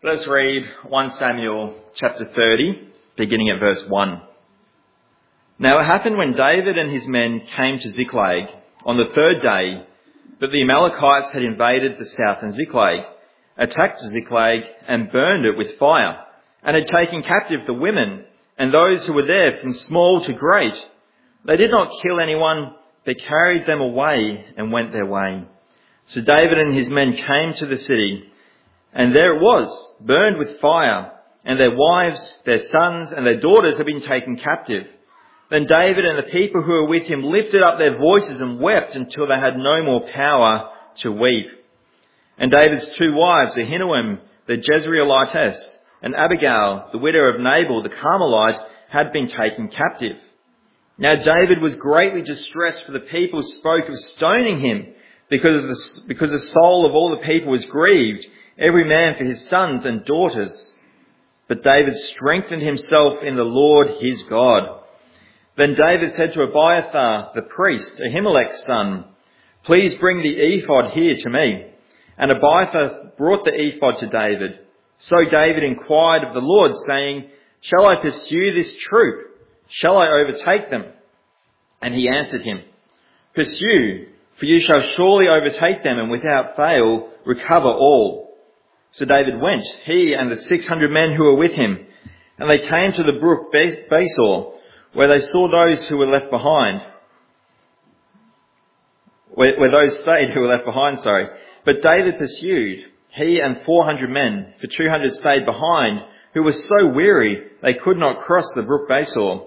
Let's read 1 Samuel chapter 30, beginning at verse 1. Now it happened when David and his men came to Ziklag on the third day that the Amalekites had invaded the southern Ziklag, attacked Ziklag and burned it with fire, and had taken captive the women and those who were there from small to great. They did not kill anyone, but carried them away and went their way. So David and his men came to the city, and there it was, burned with fire, and their wives, their sons, and their daughters had been taken captive. Then David and the people who were with him lifted up their voices and wept until they had no more power to weep. And David's two wives, Ahinoam, the Jezreelitess, and Abigail, the widow of Nabal, the Carmelite, had been taken captive. Now David was greatly distressed, for the people spoke of stoning him, because the soul of all the people was grieved, every man for his sons and daughters. But David strengthened himself in the Lord his God. Then David said to Abiathar the priest, Ahimelech's son, "Please bring the ephod here to me." And Abiathar brought the ephod to David. So David inquired of the Lord, saying, "Shall I pursue this troop? Shall I overtake them?" And he answered him, "Pursue, for you shall surely overtake them, and without fail recover all." So David went, he and the 600 men who were with him, and they came to the brook Besor, where they saw those who were left behind. Where those stayed who were left behind, But David pursued, he and 400 men, for 200 stayed behind, who were so weary they could not cross the brook Besor.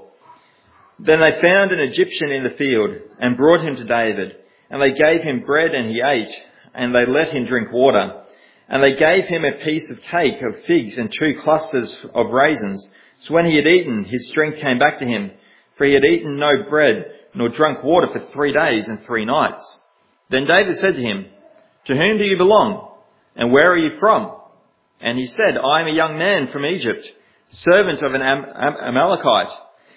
Then they found an Egyptian in the field, and brought him to David, and they gave him bread and he ate, and they let him drink water. And they gave him a piece of cake of figs and 2 clusters of raisins. So when he had eaten, his strength came back to him, for he had eaten no bread nor drunk water for 3 days and 3 nights. Then David said to him, "To whom do you belong? And where are you from?" And he said, "I am a young man from Egypt, servant of an Amalekite.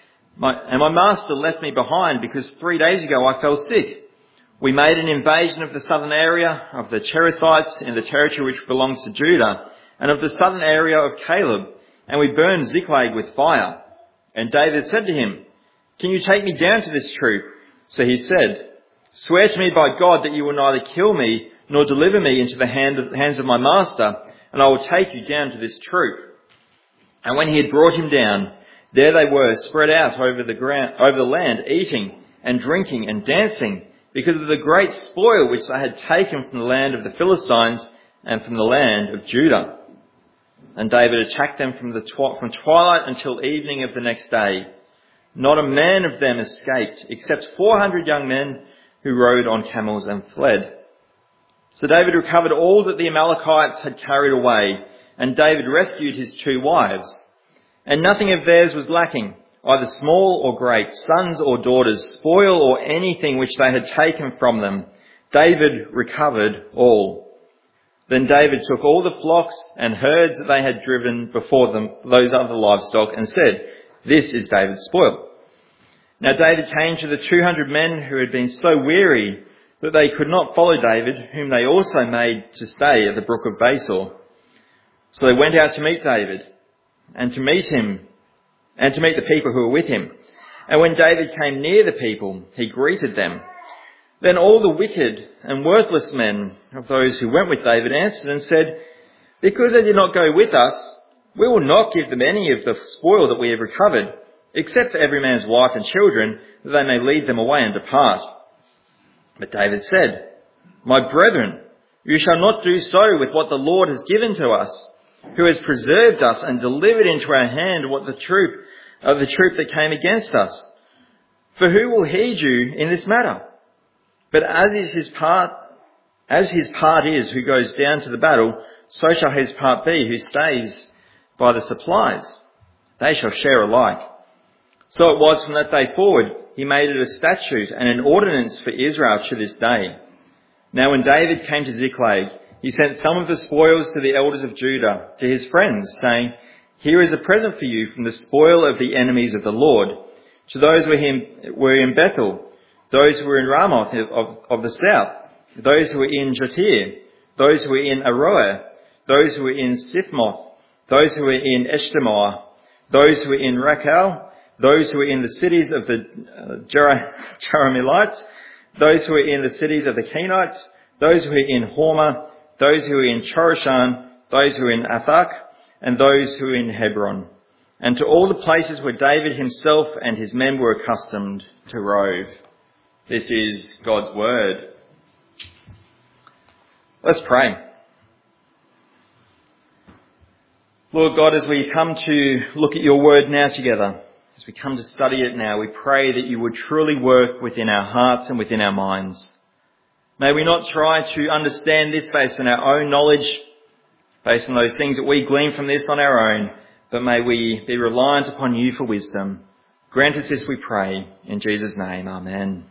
And my master left me behind because 3 days ago I fell sick. We made an invasion of the southern area of the Cherethites in the territory which belongs to Judah, and of the southern area of Caleb, and we burned Ziklag with fire." And David said to him, "Can you take me down to this troop?" So he said, "Swear to me by God that you will neither kill me nor deliver me into the hands of my master, and I will take you down to this troop." And when he had brought him down, there they were spread out over the land, eating and drinking and dancing, because of the great spoil which they had taken from the land of the Philistines and from the land of Judah. And David attacked them from twilight until evening of the next day. Not a man of them escaped, except 400 young men who rode on camels and fled. So David recovered all that the Amalekites had carried away, and David rescued his 2 wives. And nothing of theirs was lacking, either small or great, sons or daughters, spoil or anything which they had taken from them. David recovered all. Then David took all the flocks and herds that they had driven before them, those other livestock, and said, "This is David's spoil." Now David came to the 200 men who had been so weary that they could not follow David, whom they also made to stay at the brook of Besor. So they went out to meet David, and to meet the people who were with him. And when David came near the people, he greeted them. Then all the wicked and worthless men of those who went with David answered and said, "Because they did not go with us, we will not give them any of the spoil that we have recovered, except for every man's wife and children, that they may lead them away and depart." But David said, "My brethren, you shall not do so with what the Lord has given to us, who has preserved us and delivered into our hand the troop that came against us. For who will heed you in this matter? But as his part is who goes down to the battle, so shall his part be who stays by the supplies. They shall share alike." So it was from that day forward he made it a statute and an ordinance for Israel to this day. Now when David came to Ziklag, he sent some of the spoils to the elders of Judah, to his friends, saying, "Here is a present for you from the spoil of the enemies of the Lord." To those who were in Bethel, those who were in Ramoth of the south, those who were in Jatir, those who were in Aroer, those who were in Siphmoth, those who were in Eshtemoa, those who were in Rakel, those who were in the cities of the Jerahmeelites, those who were in the cities of the Kenites, those who were in Hormah, those who were in Chorashan, those who were in Athak, and those who were in Hebron, and to all the places where David himself and his men were accustomed to rove. This is God's word. Let's pray. Lord God, as we come to look at your word now together, as we come to study it now, we pray that you would truly work within our hearts and within our minds. May we not try to understand this based on our own knowledge, based on those things that we glean from this on our own, but may we be reliant upon you for wisdom. Grant us this, we pray, in Jesus' name. Amen.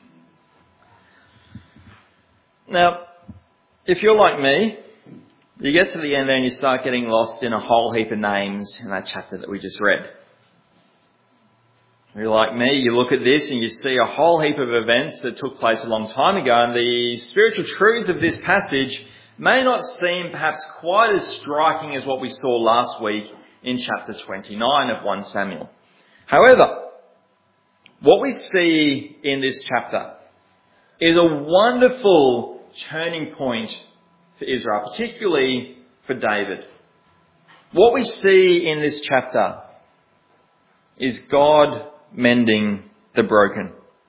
Now, if you're like me, you get to the end there and you start getting lost in a whole heap of names in that chapter that we just read. If you're like me, you look at this and you see a whole heap of events that took place a long time ago, and the spiritual truths of this passage may not seem perhaps quite as striking as what we saw last week in chapter 29 of 1 Samuel. However, what we see in this chapter is a wonderful turning point for Israel, particularly for David. What we see in this chapter is God mending the broken.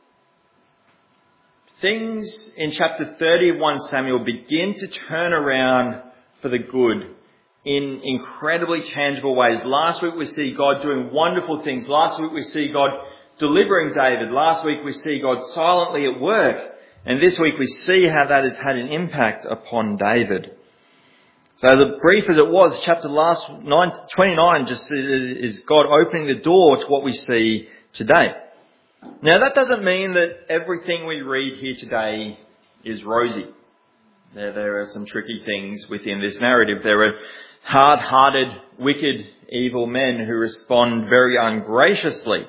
Things in chapter 30 of 1 Samuel begin to turn around for the good in incredibly tangible ways. Last week we see God doing wonderful things. Last week we see God delivering David. Last week we see God silently at work. And this week we see how that has had an impact upon David. So the brief as it was, chapter 29 just is God opening the door to what we see today. Now that doesn't mean that everything we read here today is rosy. There are some tricky things within this narrative. There are hard-hearted, wicked, evil men who respond very ungraciously.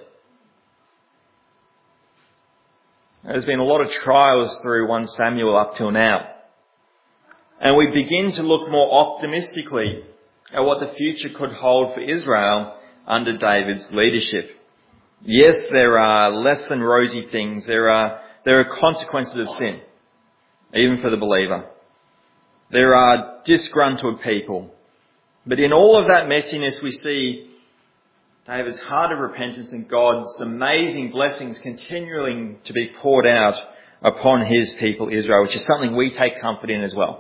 There's been a lot of trials through 1 Samuel up till now. And we begin to look more optimistically at what the future could hold for Israel under David's leadership. Yes, there are less than rosy things. There are consequences of sin, even for the believer. There are disgruntled people. But in all of that messiness we see David's heart of repentance and God's amazing blessings continuing to be poured out upon his people Israel, which is something we take comfort in as well.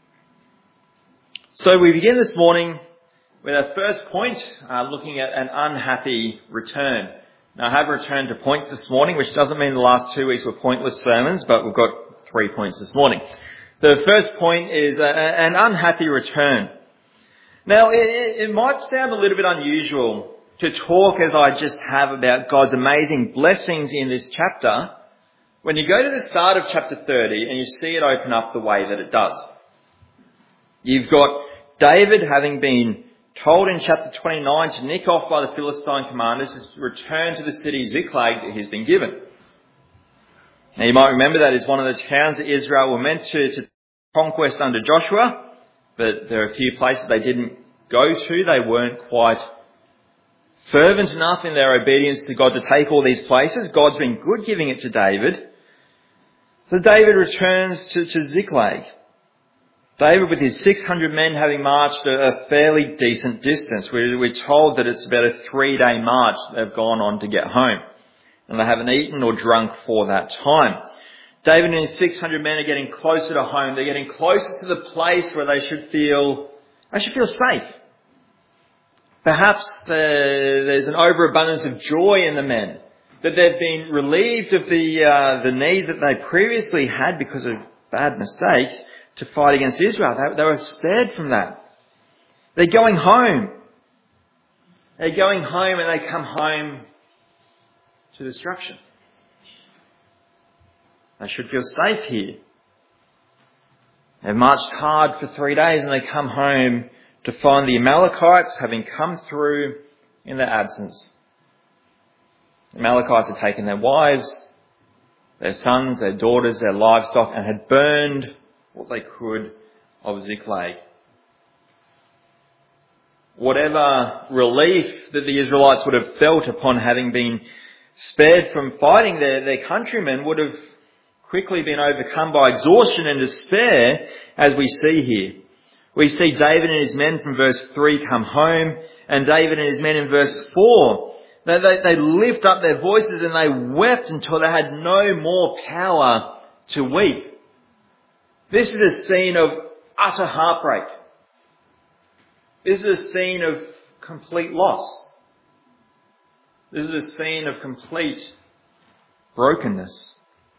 So we begin this morning with our first point, looking at an unhappy return. Now I have returned to points this morning, which doesn't mean the last 2 weeks were pointless sermons, but we've got 3 points this morning. The first point is an unhappy return. Now it might sound a little bit unusual to talk as I just have about God's amazing blessings in this chapter when you go to the start of chapter 30 and you see it open up the way that it does. You've got David having been told in chapter 29 to nick off by the Philistine commanders to return to the city Ziklag that he's been given. Now you might remember that is one of the towns that Israel were meant to conquest under Joshua, but there are a few places they didn't go to. They weren't quite fervent enough in their obedience to God to take all these places. God's been good giving it to David. So David returns to Ziklag. David with his 600 men having marched a fairly decent distance. We're told that it's about a 3-day march they've gone on to get home. And they haven't eaten or drunk for that time. David and his 600 men are getting closer to home. They're getting closer to the place where they should feel safe. Perhaps there's an overabundance of joy in the men, that they've been relieved of the need that they previously had because of bad mistakes to fight against Israel. They were spared from that. They're going home. They're going home and they come home to destruction. They should feel safe here. They've marched hard for 3 days and they come home to find the Amalekites having come through in their absence. The Amalekites had taken their wives, their sons, their daughters, their livestock, and had burned what they could of Ziklag. whatever relief that the Israelites would have felt upon having been spared from fighting their countrymen would have quickly been overcome by exhaustion and despair, as we see here. We see David and his men from verse 3 come home, and David and his men in verse 4, they lift up their voices and they wept until they had no more power to weep. This is a scene of utter heartbreak. This is a scene of complete loss. This is a scene of complete brokenness.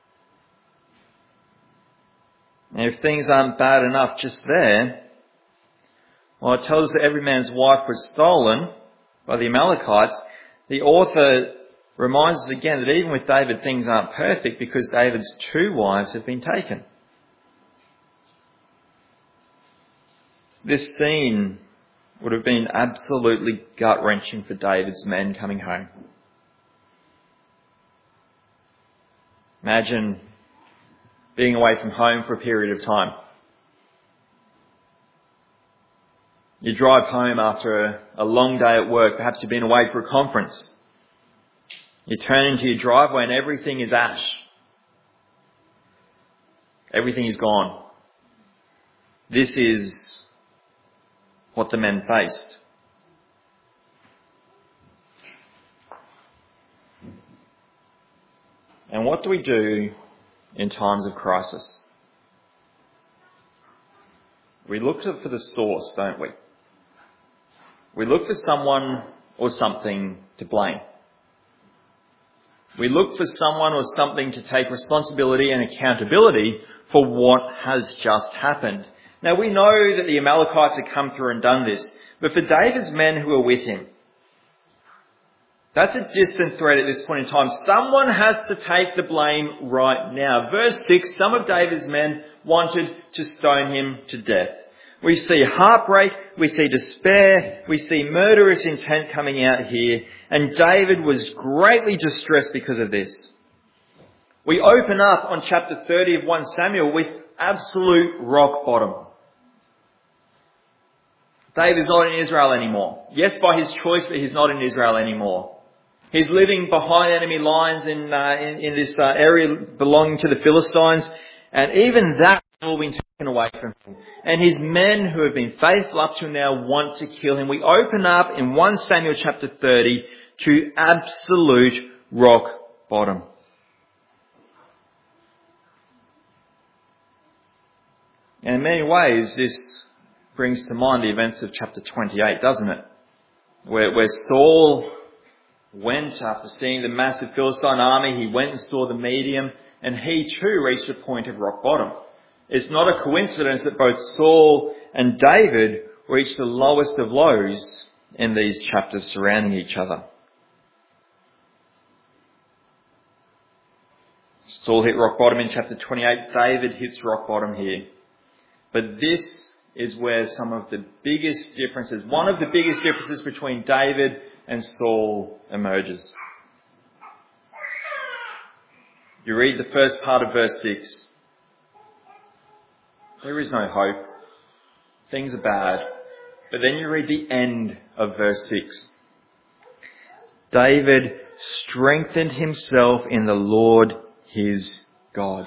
And if things aren't bad enough just there, well, it tells us that every man's wife was stolen by the Amalekites. The author reminds us again that even with David, things aren't perfect because David's 2 wives have been taken. This scene would have been absolutely gut-wrenching for David's men coming home. Imagine being away from home for a period of time. You drive home after a long day at work. Perhaps you've been away for a conference. You turn into your driveway and everything is ash. Everything is gone. This is what the men faced. And what do we do in times of crisis? We look for the source, don't we? We look for someone or something to blame. We look for someone or something to take responsibility and accountability for what has just happened. Now we know that the Amalekites had come through and done this, but for David's men who were with him, that's a distant threat at this point in time. Someone has to take the blame right now. Verse 6, some of David's men wanted to stone him to death. We see heartbreak, we see despair, we see murderous intent coming out here, and David was greatly distressed because of this. We open up on chapter 30 of 1 Samuel with absolute rock bottom. David's not in Israel anymore. Yes, by his choice, but he's not in Israel anymore. He's living behind enemy lines in this area belonging to the Philistines, and even that has all been taken away from him. And his men who have been faithful up to now want to kill him. We open up in 1 Samuel chapter 30 to absolute rock bottom. And in many ways, this brings to mind the events of chapter 28, doesn't it? Where Saul went, after seeing the massive Philistine army, he went and saw the medium, and he too reached a point of rock bottom. It's not a coincidence that both Saul and David reached the lowest of lows in these chapters surrounding each other. Saul hit rock bottom in chapter 28. David hits rock bottom here. But this is where some of the biggest differences, one of the biggest differences between David and Saul emerges. You read the first part of verse 6. There is no hope. Things are bad. But then you read the end of verse 6. David strengthened himself in the Lord his God.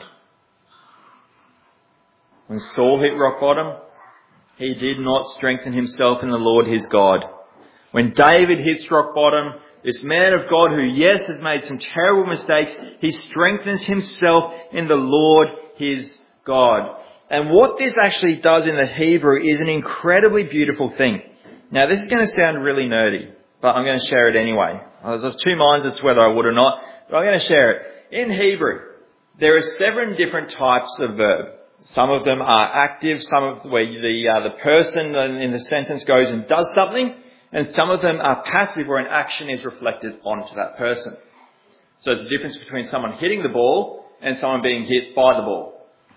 When Saul hit rock bottom, he did not strengthen himself in the Lord his God. When David hits rock bottom, this man of God who, yes, has made some terrible mistakes, he strengthens himself in the Lord his God. And what this actually does in the Hebrew is an incredibly beautiful thing. Now, this is going to sound really nerdy, but I'm going to share it anyway. I was of 2 minds as to whether I would or not, but I'm going to share it. In Hebrew, there are 7 different types of verb. Some of them are active, some of where the person in the sentence goes and does something, and some of them are passive, where an action is reflected onto that person. So there's a difference between someone hitting the ball and someone being hit by the ball.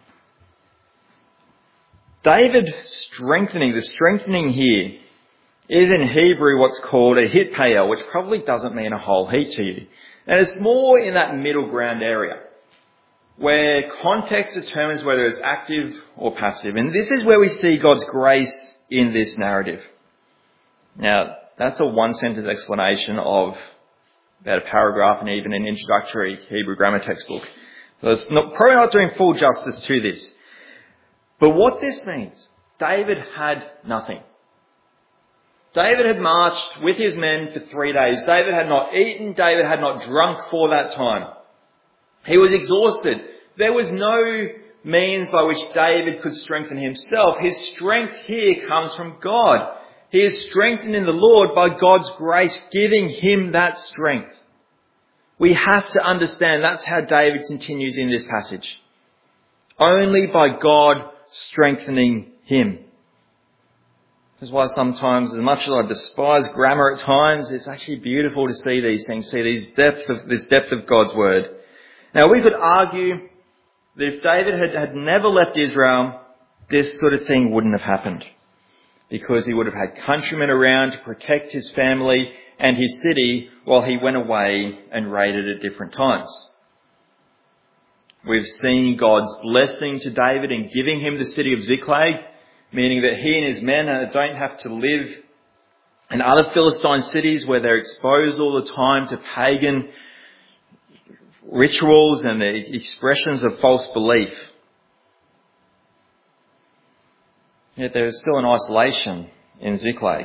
David the strengthening here is in Hebrew what's called a hitpael, which probably doesn't mean a whole heap to you. And it's more in that middle ground area, where context determines whether it's active or passive. And this is where we see God's grace in this narrative. Now, that's a one-sentence explanation of about a paragraph and even an introductory Hebrew grammar textbook. So it's probably not doing full justice to this. But what this means, David had nothing. David had marched with his men for 3 days. David had not eaten. David had not drunk for that time. He was exhausted. There was no means by which David could strengthen himself. His strength here comes from God. He is strengthened in the Lord by God's grace, giving him that strength. We have to understand that's how David continues in this passage. Only by God strengthening him. That's why sometimes, as much as I despise grammar at times, it's actually beautiful to see these things, see this depth of God's word. Now, we could argue that if David had never left Israel, this sort of thing wouldn't have happened, because he would have had countrymen around to protect his family and his city while he went away and raided at different times. We've seen God's blessing to David in giving him the city of Ziklag, meaning that he and his men don't have to live in other Philistine cities where they're exposed all the time to pagan rituals and the expressions of false belief. Yet there is still an isolation in Ziklag.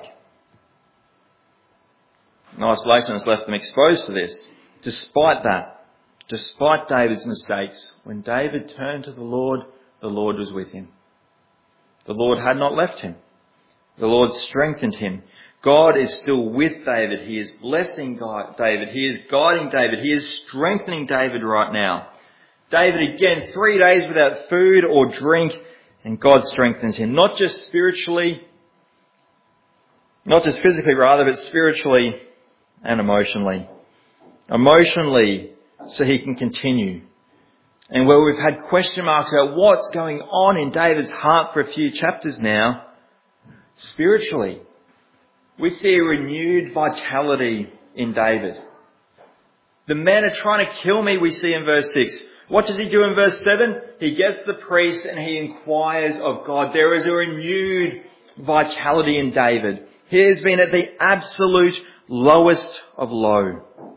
An isolation has left them exposed to this. Despite that, despite David's mistakes, when David turned to the Lord was with him. The Lord had not left him. The Lord strengthened him. God is still with David. He is blessing David. He is guiding David. He is strengthening David right now. David, again, 3 days without food or drink, and God strengthens him. Not just spiritually, not just physically rather, but spiritually and emotionally. Emotionally, so he can continue. And where we've had question marks about what's going on in David's heart for a few chapters now, spiritually, we see a renewed vitality in David. The men are trying to kill me, we see in verse 6. What does he do in verse 7? He gets the priest and he inquires of God. There is a renewed vitality in David. He has been at the absolute lowest of low.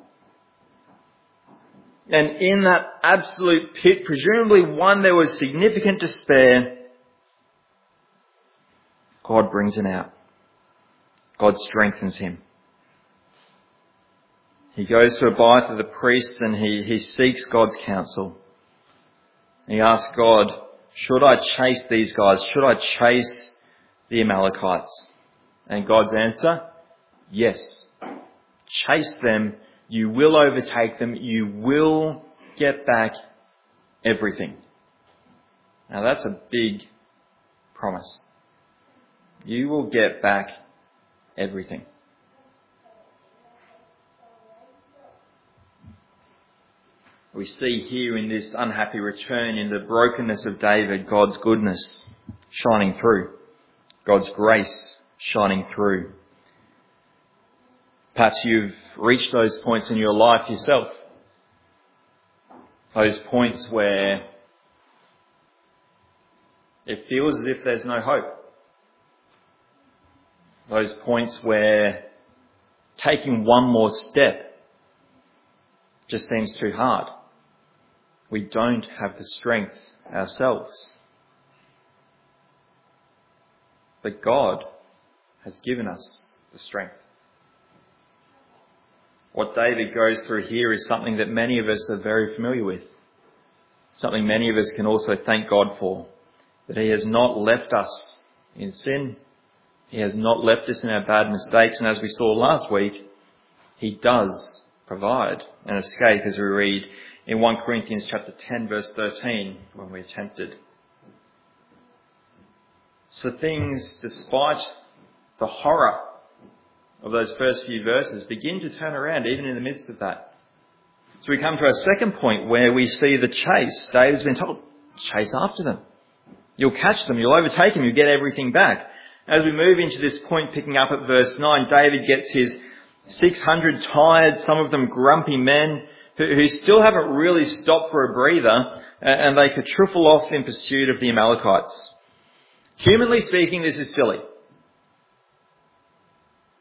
And in that absolute pit, presumably one there was significant despair, God brings him out. God strengthens him. He goes to Abiathar the priest and he seeks God's counsel. He asks God, should I chase these guys? Should I chase the Amalekites? And God's answer, yes. Chase them. You will overtake them. You will get back everything. Now that's a big promise. You will get back everything. We see here in this unhappy return, in the brokenness of David, God's goodness shining through. God's grace shining through. Perhaps you've reached those points in your life yourself. Those points where it feels as if there's no hope. Those points where taking one more step just seems too hard. We don't have the strength ourselves. But God has given us the strength. What David goes through here is something that many of us are very familiar with. Something many of us can also thank God for. That he has not left us in sin. He has not left us in our bad mistakes. And as we saw last week, he does provide an escape, as we read in 1 Corinthians chapter 10 verse 13 when we're tempted. So things, despite the horror of those first few verses, begin to turn around even in the midst of that. So we come to our second point where we see the chase. David's been told, chase after them. You'll catch them, you'll overtake them, you'll get everything back. As we move into this point, picking up at verse 9, David gets his 600 tired, some of them grumpy men who still haven't really stopped for a breather, and they could truffle off in pursuit of the Amalekites. Humanly speaking, this is silly.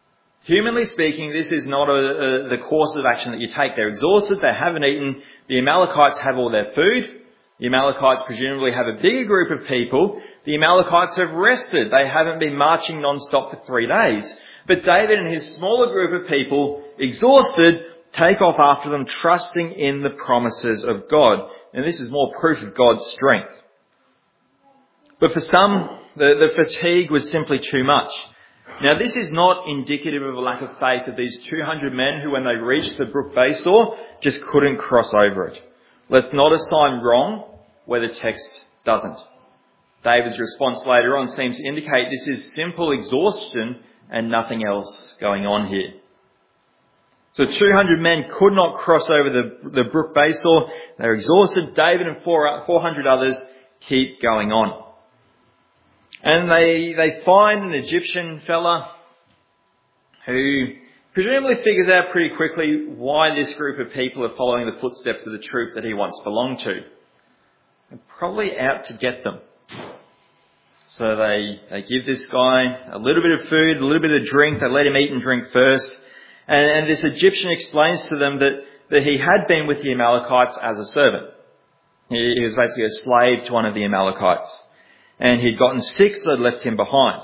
Humanly speaking, this is not the course of action that you take. They're exhausted, they haven't eaten, the Amalekites have all their food, the Amalekites presumably have a bigger group of people, the Amalekites have rested, they haven't been marching non-stop for 3 days. But David and his smaller group of people, exhausted, take off after them, trusting in the promises of God. And this is more proof of God's strength. But for some, the fatigue was simply too much. Now, this is not indicative of a lack of faith of these 200 men who, when they reached the brook Besor, just couldn't cross over it. Let's not assign wrong where the text doesn't. David's response later on seems to indicate this is simple exhaustion and nothing else going on here. So 200 men could not cross over the brook Besor. They're exhausted. David and 400 others keep going on. And they find an Egyptian fella who presumably figures out pretty quickly why this group of people are following the footsteps of the troop that he once belonged to. They're probably out to get them. So they give this guy a little bit of food, a little bit of drink. They let him eat and drink first. And this Egyptian explains to them that he had been with the Amalekites as a servant. He was basically a slave to one of the Amalekites. And he'd gotten sick, so they'd left him behind.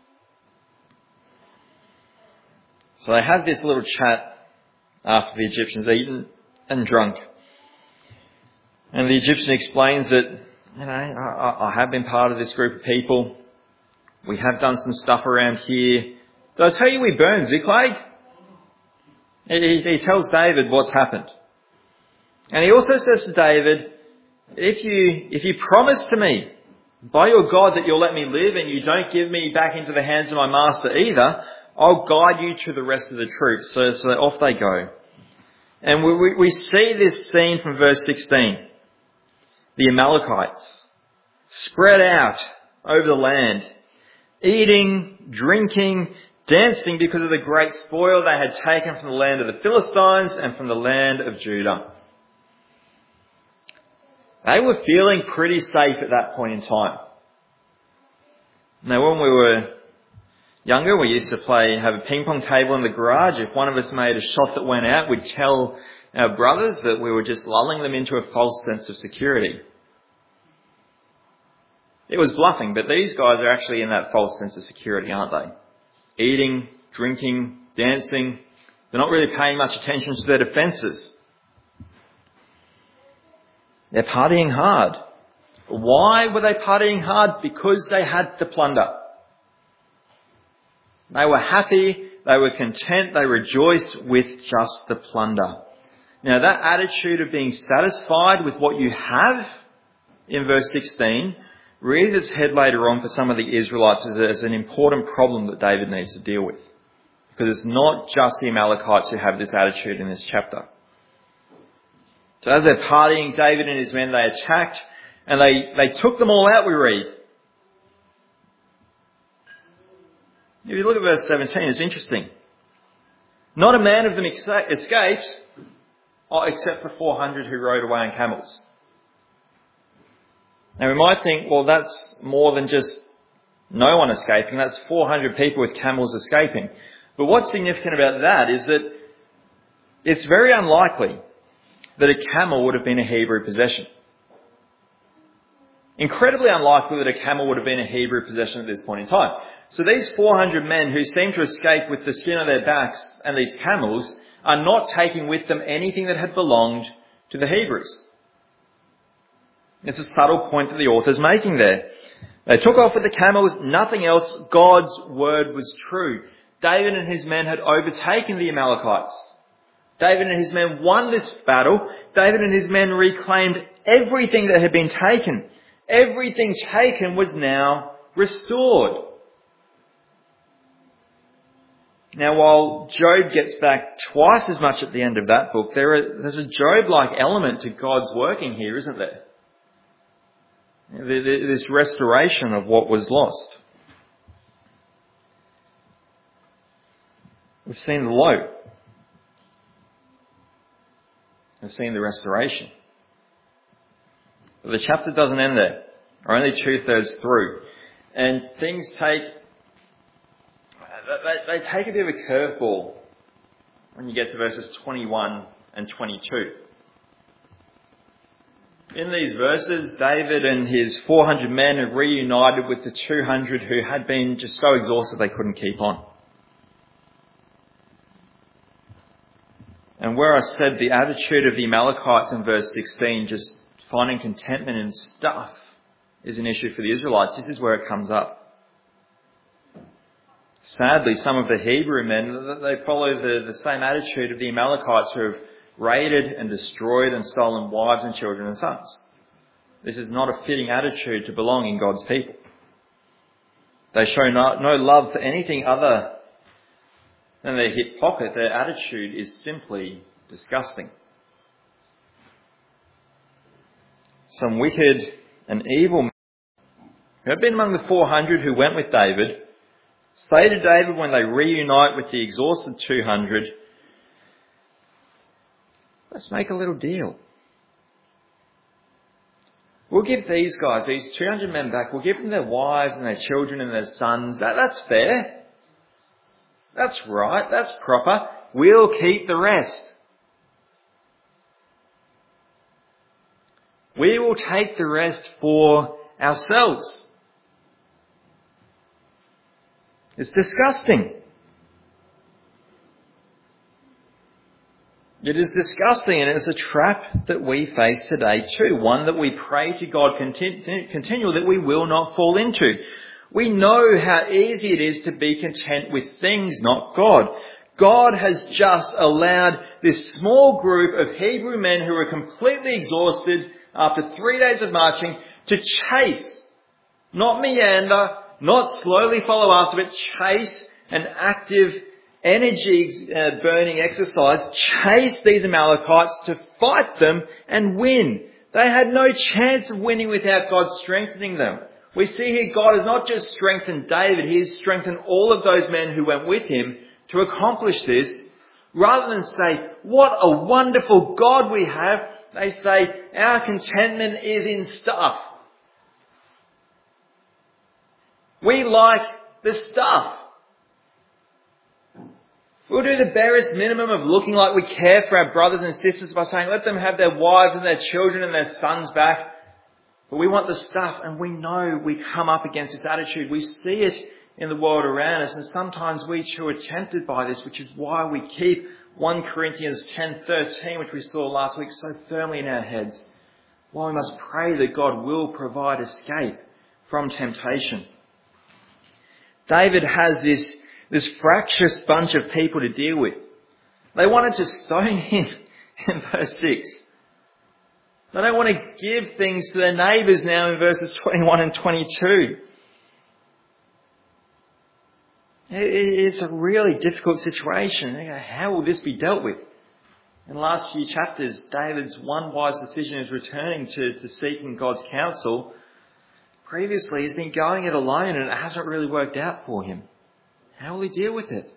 So they had this little chat after the Egyptian's eaten and drunk. And the Egyptian explains that, I have been part of this group of people. We have done some stuff around here. Did I tell you we burned Ziklag? He tells David what's happened. And he also says to David, if you promise to me by your God that you'll let me live and you don't give me back into the hands of my master either, I'll guide you to the rest of the troops. So off they go. And we see this scene from verse 16. The Amalekites spread out over the land, eating, drinking, dancing because of the great spoil they had taken from the land of the Philistines and from the land of Judah. They were feeling pretty safe at that point in time. Now, when we were younger, we used to have a ping pong table in the garage. If one of us made a shot that went out, we'd tell our brothers that we were just lulling them into a false sense of security. It was bluffing, but these guys are actually in that false sense of security, aren't they? Eating, drinking, dancing. They're not really paying much attention to their defences. They're partying hard. Why were they partying hard? Because they had the plunder. They were happy, they were content, they rejoiced with just the plunder. Now that attitude of being satisfied with what you have in verse 16 rears its head later on for some of the Israelites as an important problem that David needs to deal with. Because it's not just the Amalekites who have this attitude in this chapter. So as they're partying, David and his men, they attacked and they took them all out, we read. If you look at verse 17, it's interesting. Not a man of them escaped, except for 400 who rode away on camels. Now we might think, well, that's more than just no one escaping. That's 400 people with camels escaping. But what's significant about that is that it's very unlikely that a camel would have been a Hebrew possession. Incredibly unlikely that a camel would have been a Hebrew possession at this point in time. So these 400 men who seem to escape with the skin on their backs and these camels are not taking with them anything that had belonged to the Hebrews. It's a subtle point that the author's making there. They took off with the camels, nothing else. God's word was true. David and his men had overtaken the Amalekites. David and his men won this battle. David and his men reclaimed everything that had been taken. Everything taken was now restored. Now, while Job gets back twice as much at the end of that book, there's a Job-like element to God's working here, isn't there? This restoration of what was lost. We've seen the low. We've seen the restoration. But the chapter doesn't end there. We're only 2/3 through. And things take they take a bit of a curveball when you get to verses 21 and 22. In these verses, David and his 400 men have reunited with the 200 who had been just so exhausted they couldn't keep on. And where I said the attitude of the Amalekites in verse 16, just finding contentment in stuff, is an issue for the Israelites, this is where it comes up. Sadly, some of the Hebrew men, they follow the same attitude of the Amalekites who have raided and destroyed and stolen wives and children and sons. This is not a fitting attitude to belong in God's people. They show no love for anything other than their hip pocket. Their attitude is simply disgusting. Some wicked and evil men who have been among the 400 who went with David say to David when they reunite with the exhausted 200, let's make a little deal. We'll give these guys, these 200 men back, we'll give them their wives and their children and their sons. That's fair. That's right. That's proper. We'll keep the rest. We will take the rest for ourselves. It's disgusting. It is disgusting, and it's a trap that we face today too. One that we pray to God continually that we will not fall into. We know how easy it is to be content with things, not God. God has just allowed this small group of Hebrew men who are completely exhausted after 3 days of marching to chase, not meander, not slowly follow after, but chase an active, energy-burning exercise, chase these Amalekites to fight them and win. They had no chance of winning without God strengthening them. We see here God has not just strengthened David, he has strengthened all of those men who went with him to accomplish this. Rather than say, what a wonderful God we have, they say, our contentment is in stuff. We like the stuff. We'll do the barest minimum of looking like we care for our brothers and sisters by saying, let them have their wives and their children and their sons back. But we want the stuff, and we know we come up against this attitude. We see it in the world around us, and sometimes we too are tempted by this, which is why we keep 1 Corinthians 10:13, which we saw last week, so firmly in our heads. Why we must pray that God will provide escape from temptation. David has this fractious bunch of people to deal with. They wanted to stone him in verse 6. They don't want to give things to their neighbours now in verses 21 and 22. It's a really difficult situation. How will this be dealt with? In the last few chapters, David's one wise decision is returning to seeking God's counsel. Previously, he's been going it alone and it hasn't really worked out for him. How will he deal with it?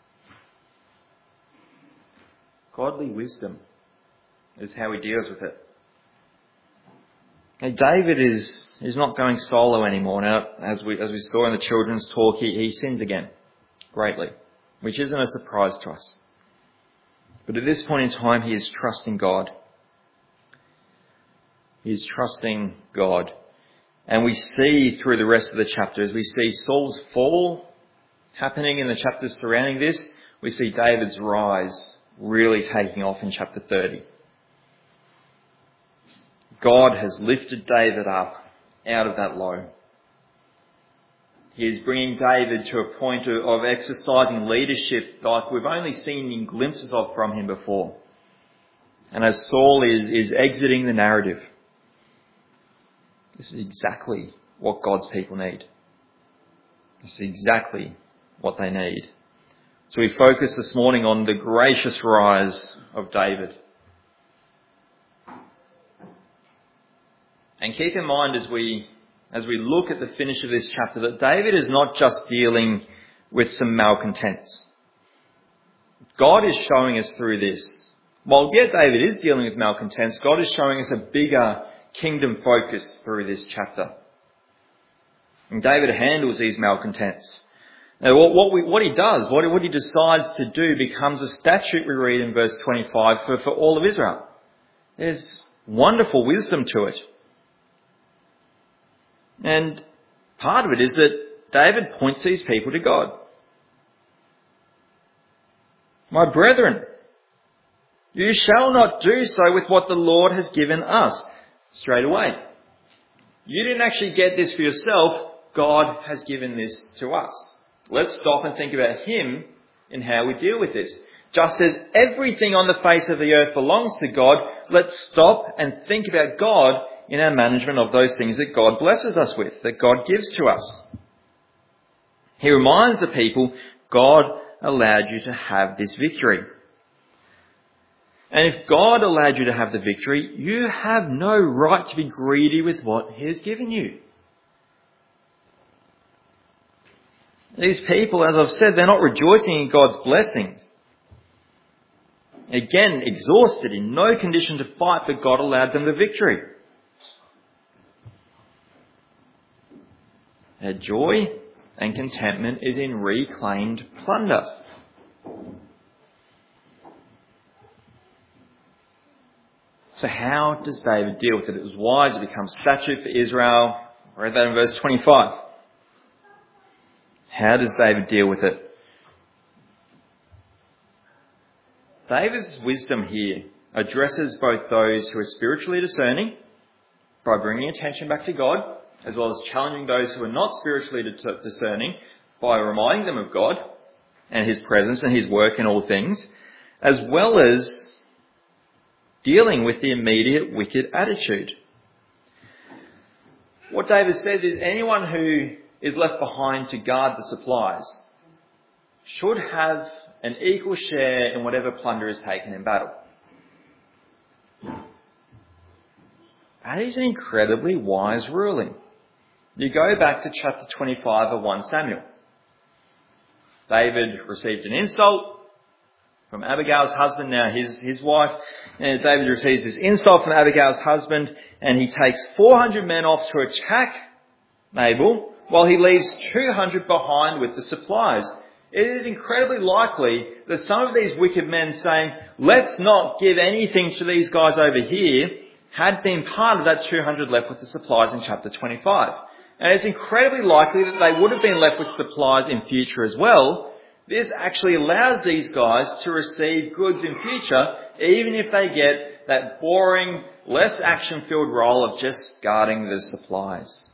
Godly wisdom is how he deals with it. Now, David is not going solo anymore. Now, as we saw in the children's talk, he sins again greatly, which isn't a surprise to us. But at this point in time, he is trusting God. He is trusting God. And we see through the rest of the chapters, we see Saul's fall happening in the chapters surrounding this. We see David's rise really taking off in chapter 30. God has lifted David up out of that low. He is bringing David to a point of exercising leadership like we've only seen in glimpses of from him before. And as Saul is exiting the narrative, this is exactly what God's people need. This is exactly what they need. So we focus this morning on the gracious rise of David. And keep in mind as we look at the finish of this chapter that David is not just dealing with some malcontents. God is showing us through this. While yet David is dealing with malcontents, God is showing us a bigger kingdom focus through this chapter. And David handles these malcontents. Now, what he does, what he decides to do becomes a statute we read in verse 25 for all of Israel. There's wonderful wisdom to it. And part of it is that David points these people to God. My brethren, you shall not do so with what the Lord has given us. Straight away. You didn't actually get this for yourself. God has given this to us. Let's stop and think about Him and how we deal with this. Just as everything on the face of the earth belongs to God, let's stop and think about God in our management of those things that God blesses us with, that God gives to us. He reminds the people, God allowed you to have this victory. And if God allowed you to have the victory, you have no right to be greedy with what He has given you. These people, as I've said, they're not rejoicing in God's blessings. Again, exhausted, in no condition to fight, but God allowed them the victory. Their joy and contentment is in reclaimed plunder. So how does David deal with it? It was wise, it becomes statute for Israel. I read that in verse 25. How does David deal with it? David's wisdom here addresses both those who are spiritually discerning by bringing attention back to God, as well as challenging those who are not spiritually discerning by reminding them of God and His presence and His work in all things, as well as dealing with the immediate wicked attitude. What David says is anyone who is left behind to guard the supplies should have an equal share in whatever plunder is taken in battle. That is an incredibly wise ruling. You go back to chapter 25 of 1 Samuel. David received an insult from Abigail's husband, now his wife. And David receives this insult from Abigail's husband, and he takes 400 men off to attack Nabal, while he leaves 200 behind with the supplies. It is incredibly likely that some of these wicked men saying, let's not give anything to these guys over here, had been part of that 200 left with the supplies in chapter 25. And it's incredibly likely that they would have been left with supplies in future as well. This actually allows these guys to receive goods in future, even if they get that boring, less action-filled role of just guarding the supplies.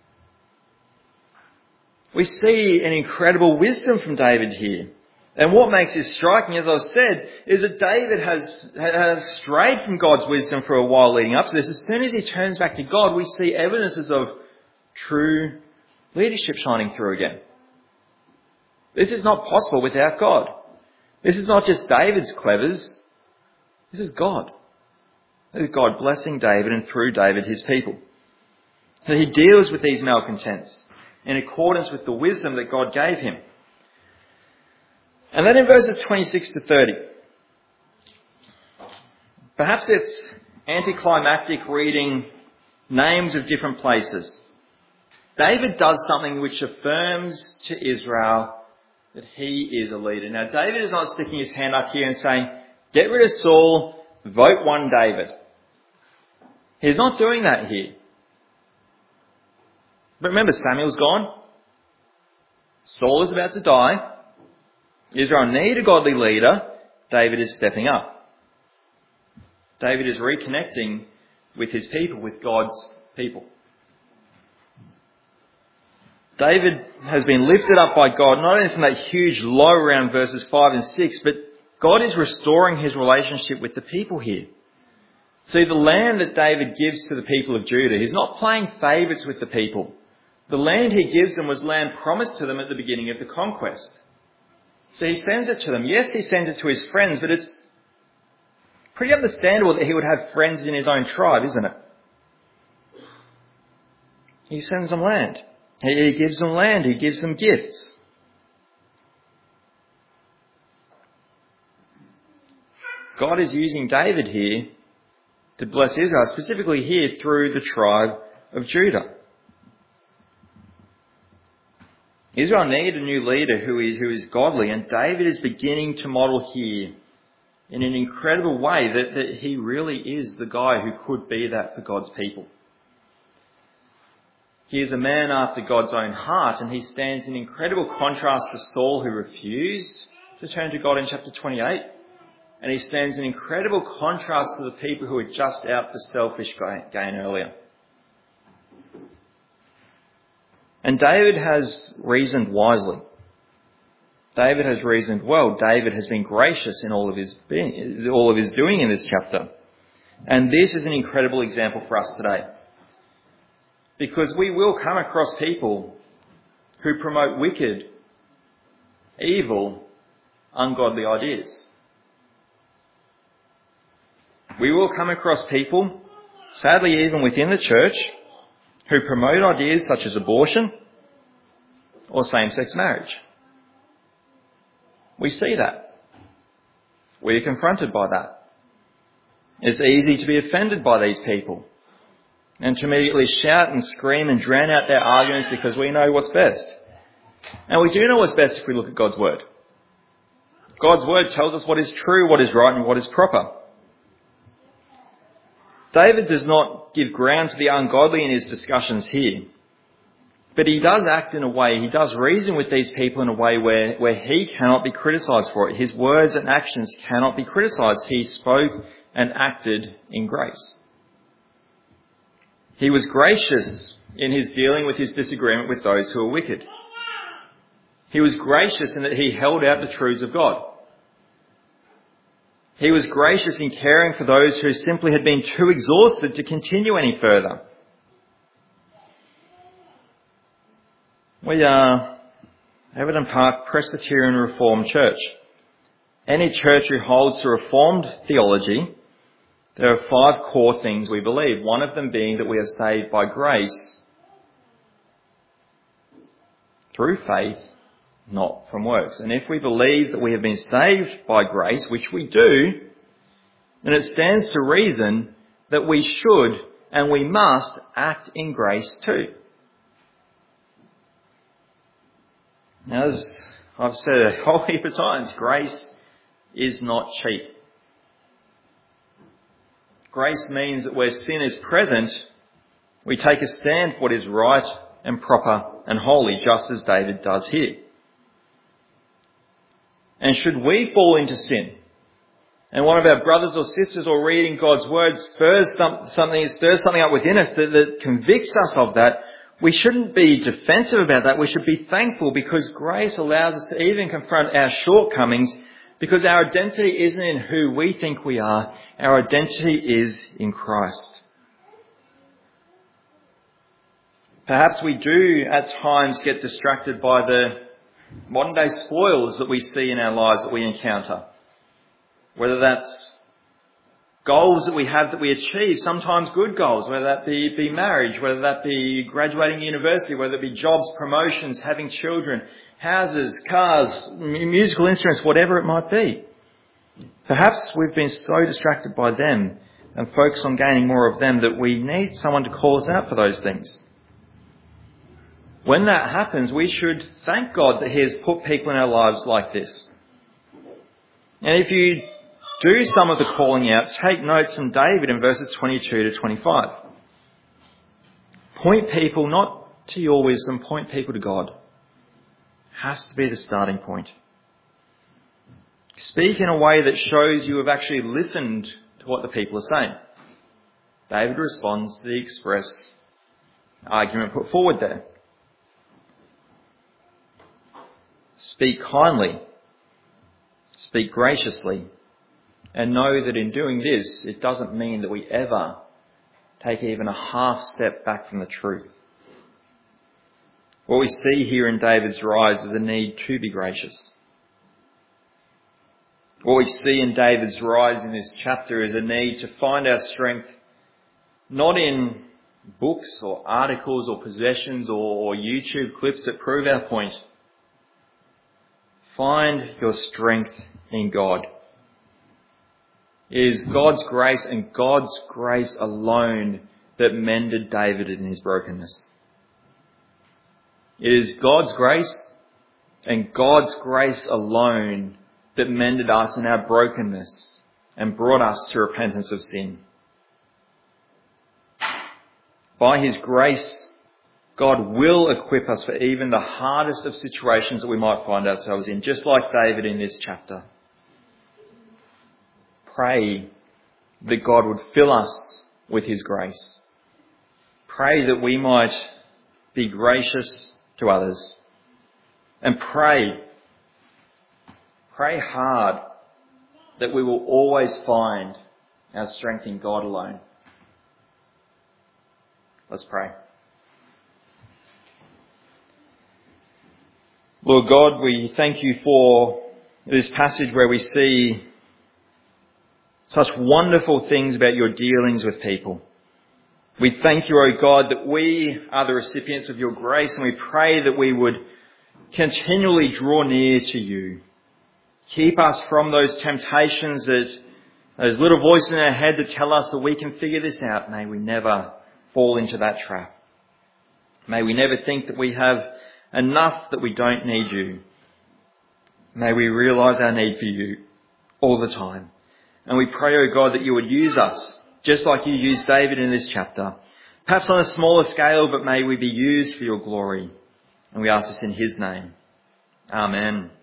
We see an incredible wisdom from David here. And what makes this striking, as I've said, is that David has strayed from God's wisdom for a while leading up to this. As soon as he turns back to God, we see evidences of true leadership shining through again. This is not possible without God. This is not just David's clevers. This is God. This is God blessing David and through David his people. So he deals with these malcontents in accordance with the wisdom that God gave him. And then in verses 26 to 30, perhaps it's anticlimactic reading names of different places. David does something which affirms to Israel that he is a leader. Now, David is not sticking his hand up here and saying, get rid of Saul, vote one David. He's not doing that here. But remember, Samuel's gone. Saul is about to die. Israel need a godly leader. David is stepping up. David is reconnecting with his people, with God's people. David has been lifted up by God, not only from that huge low around verses 5 and 6, but God is restoring his relationship with the people here. See, the land that David gives to the people of Judah, he's not playing favourites with the people. The land he gives them was land promised to them at the beginning of the conquest. So he sends it to them. Yes, he sends it to his friends, but it's pretty understandable that he would have friends in his own tribe, isn't it? He sends them land. He gives them land. He gives them gifts. God is using David here to bless Israel, specifically here through the tribe of Judah. Israel needed a new leader who is godly, and David is beginning to model here in an incredible way that he really is the guy who could be that for God's people. He is a man after God's own heart, and he stands in incredible contrast to Saul, who refused to turn to God in chapter 28. And he stands in incredible contrast to the people who were just out for selfish gain earlier. And David has reasoned wisely. David has reasoned well. David has been gracious in all of his doing in this chapter. And this is an incredible example for us today. Because we will come across people who promote wicked, evil, ungodly ideas. We will come across people, sadly even within the church, who promote ideas such as abortion or same-sex marriage. We see that. We are confronted by that. It's easy to be offended by these people and to immediately shout and scream and drown out their arguments because we know what's best. And we do know what's best if we look at God's word. God's word tells us what is true, what is right, and what is proper. David does not give ground to the ungodly in his discussions here, but he does act in a way, he does reason with these people in a way where he cannot be criticised for it. His words and actions cannot be criticised. He spoke and acted in grace. He was gracious in his dealing with his disagreement with those who are wicked. He was gracious in that he held out the truths of God. He was gracious in caring for those who simply had been too exhausted to continue any further. We are Everton Park Presbyterian Reformed Church. Any church who holds to Reformed theology, there are 5 core things we believe, one of them being that we are saved by grace through faith, not from works. And if we believe that we have been saved by grace, which we do, then it stands to reason that we should and we must act in grace too. Now, as I've said a whole heap of times, grace is not cheap. Grace means that where sin is present, we take a stand for what is right and proper and holy, just as David does here. And should we fall into sin, and one of our brothers or sisters or reading God's word stirs something up within us that convicts us of that, we shouldn't be defensive about that. We should be thankful, because grace allows us to even confront our shortcomings, because our identity isn't in who we think we are. Our identity is in Christ. Perhaps we do at times get distracted by the modern day spoils that we see in our lives that we encounter. Whether that's goals that we have that we achieve, sometimes good goals, whether that be marriage, whether that be graduating university, whether it be jobs, promotions, having children, houses, cars, musical instruments, whatever it might be. Perhaps we've been so distracted by them and focused on gaining more of them that we need someone to call us out for those things. When that happens, we should thank God that He has put people in our lives like this. And if you do some of the calling out, take notes from David in verses 22 to 25. Point people not to your wisdom, point people to God. Has to be the starting point. Speak in a way that shows you have actually listened to what the people are saying. David responds to the express argument put forward there. Speak kindly. Speak graciously. And know that in doing this, it doesn't mean that we ever take even a half step back from the truth. What we see here in David's rise is a need to be gracious. What we see in David's rise in this chapter is a need to find our strength not in books or articles or possessions or YouTube clips that prove our point. Find your strength in God. It is God's grace and God's grace alone that mended David in his brokenness. It is God's grace and God's grace alone that mended us in our brokenness and brought us to repentance of sin. By his grace, God will equip us for even the hardest of situations that we might find ourselves in, just like David in this chapter. Pray that God would fill us with his grace. Pray that we might be gracious to others. And pray hard that we will always find our strength in God alone. Let's pray. Lord God, we thank you for this passage where we see such wonderful things about your dealings with people. We thank you, O God, that we are the recipients of your grace, and we pray that we would continually draw near to you. Keep us from those temptations, those little voices in our head that tell us that we can figure this out. May we never fall into that trap. May we never think that we have enough, that we don't need you. May we realise our need for you all the time. And we pray, O God, that you would use us, just like you used David in this chapter. Perhaps on a smaller scale, but may we be used for your glory. And we ask this in his name. Amen.